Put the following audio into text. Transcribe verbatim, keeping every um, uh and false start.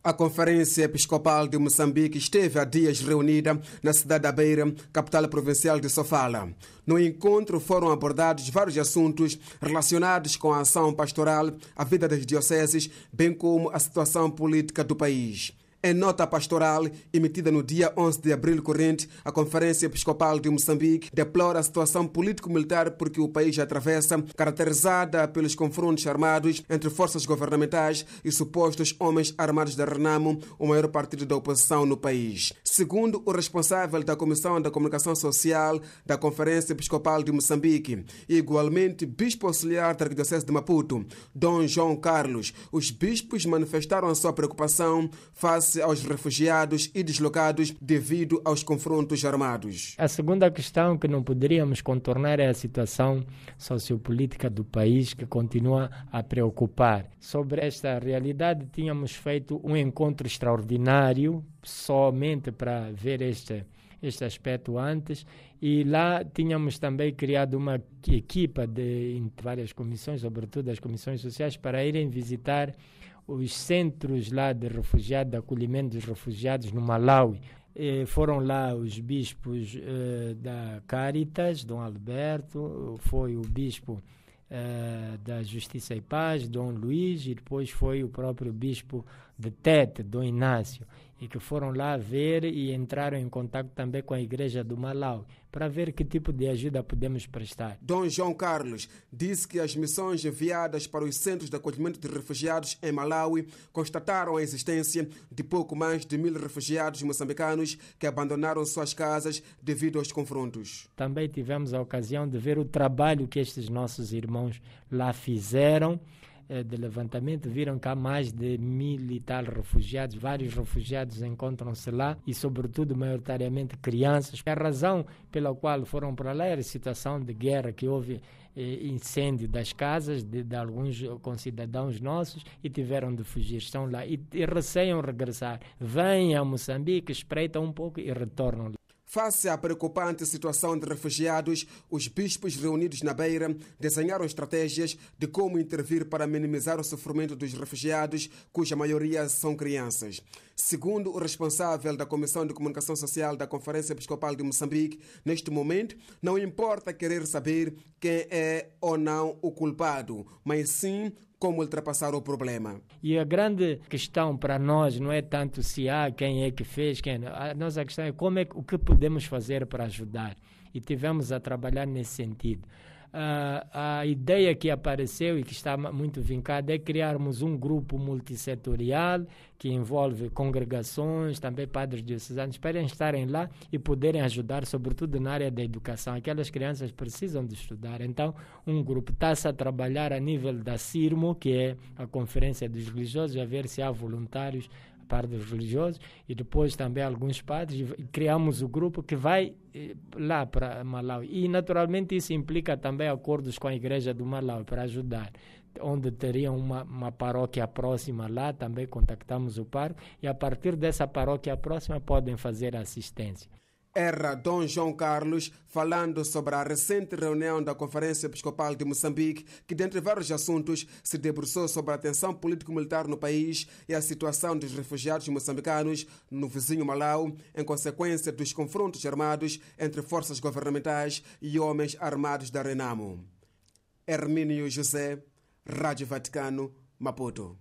A Conferência Episcopal de Moçambique esteve há dias reunida na cidade da Beira, capital provincial de Sofala. No encontro foram abordados vários assuntos relacionados com a ação pastoral, a vida das dioceses, bem como a situação política do país. Em nota pastoral, emitida no dia onze de abril corrente, a Conferência Episcopal de Moçambique deplora a situação político-militar porque o país atravessa, caracterizada pelos confrontos armados entre forças governamentais e supostos homens armados da Renamo, o maior partido da oposição no país. Segundo o responsável da Comissão da Comunicação Social da Conferência Episcopal de Moçambique e igualmente bispo auxiliar da Arquidiocese de Maputo, Dom João Carlos, os bispos manifestaram a sua preocupação face aos refugiados e deslocados devido aos confrontos armados. A segunda questão que não poderíamos contornar é a situação sociopolítica do país, que continua a preocupar. Sobre esta realidade, tínhamos feito um encontro extraordinário somente para ver este, este aspecto antes, e lá tínhamos também criado uma equipa de várias comissões, sobretudo as comissões sociais, para irem visitar os centros lá de refugiados, de acolhimento dos refugiados no Malawi. E foram lá os bispos eh, da Caritas, Dom Alberto, foi o bispo eh, da Justiça e Paz, Dom Luís, e depois foi o próprio bispo de Tete, Dom Inácio, e que foram lá ver e entraram em contato também com a igreja do Malawi, para ver que tipo de ajuda podemos prestar. Dom João Carlos disse que as missões enviadas para os centros de acolhimento de refugiados em Malawi constataram a existência de pouco mais de mil refugiados moçambicanos que abandonaram suas casas devido aos confrontos. Também tivemos a ocasião de ver o trabalho que estes nossos irmãos lá fizeram, de levantamento. Viram que há mais de mil e tal refugiados, vários refugiados encontram-se lá e, sobretudo, maioritariamente crianças. A razão pela qual foram para lá era a situação de guerra, que houve eh, incêndio das casas de, de alguns concidadãos nossos e tiveram de fugir. Estão lá e, e receiam regressar. Vêm a Moçambique, espreitam um pouco e retornam. Face à preocupante situação de refugiados, os bispos reunidos na Beira desenharam estratégias de como intervir para minimizar o sofrimento dos refugiados, cuja maioria são crianças. Segundo o responsável da Comissão de Comunicação Social da Conferência Episcopal de Moçambique, neste momento, não importa querer saber quem é ou não o culpado, mas sim como ultrapassar o problema. E a grande questão para nós não é tanto se há quem é que fez, quem não. A nossa questão é como é o que podemos fazer para ajudar. E tivemos a trabalhar nesse sentido. Uh, a ideia que apareceu e que está muito vincada é criarmos um grupo multissetorial que envolve congregações, também padres diocesanos, para estarem lá e poderem ajudar, sobretudo na área da educação. Aquelas crianças precisam de estudar. Então, um grupo está-se a trabalhar a nível da CIRMO, que é a Conferência dos Religiosos, a ver se há voluntários parte dos religiosos, e depois também alguns padres, e criamos o grupo que vai eh, lá para Malawi. E, naturalmente, isso implica também acordos com a igreja do Malawi para ajudar, onde teriam uma, uma paróquia próxima lá, também contactamos o pároco, e a partir dessa paróquia próxima podem fazer assistência. Era Dom João Carlos falando sobre a recente reunião da Conferência Episcopal de Moçambique, que, dentre vários assuntos, se debruçou sobre a tensão político-militar no país e a situação dos refugiados moçambicanos no vizinho Malawi, em consequência dos confrontos armados entre forças governamentais e homens armados da Renamo. Hermínio José, Rádio Vaticano, Maputo.